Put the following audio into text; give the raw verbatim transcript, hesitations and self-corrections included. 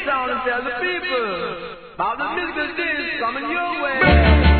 sound and tell the people about the musical days coming your way.